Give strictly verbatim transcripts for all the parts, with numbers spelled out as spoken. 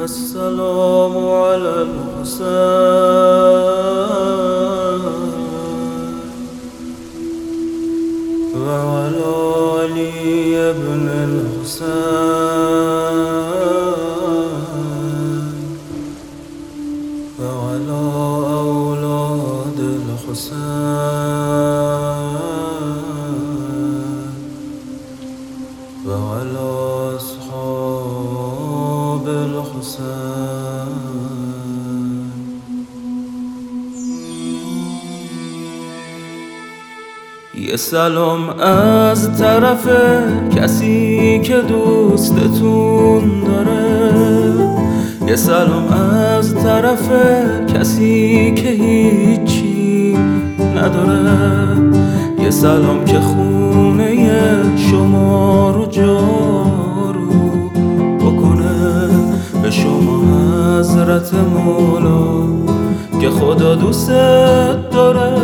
السلام على الحسين وعلى علي ابن الحسين وعلى أولاد الحسين وعلى أصحاب الحسين. یه سلام از طرف کسی که دوستتون داره، یه سلام از طرف کسی که هیچی نداره، یه سلام که خونه شما رو جارو بکنه، به شما حضرت مولا که خدا دوست داره.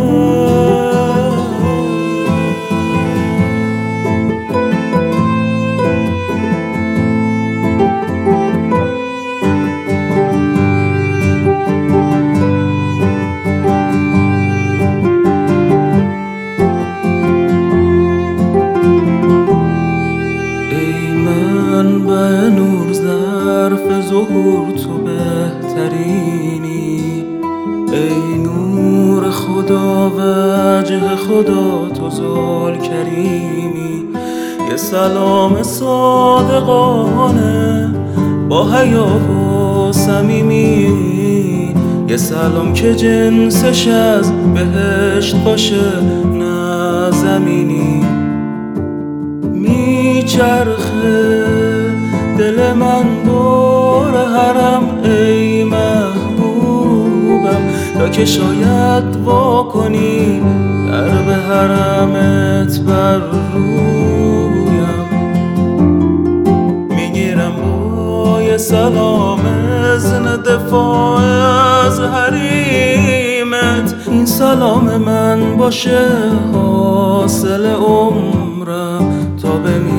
به نور ظرف ظهور تو بهترینی، ای نور خدا وجه خدا تو ذوال کریمی. یه سلام صادقانه با حیا و صمیمی، یه سلام که جنسش از بهشت باشه نه زمینی. میچرخه دل من دور حرم ای محبوبم، تا که شاید واکنی در به حرمت بر رویم. میگیرم با یه سلام اذن دفاع از حریمت، این سلام من باشه حاصل عمرم تا بمیرم.